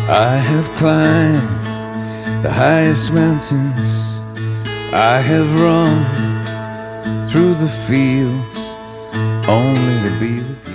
I have climbed the highest mountains, I have run through the fields only to be with you.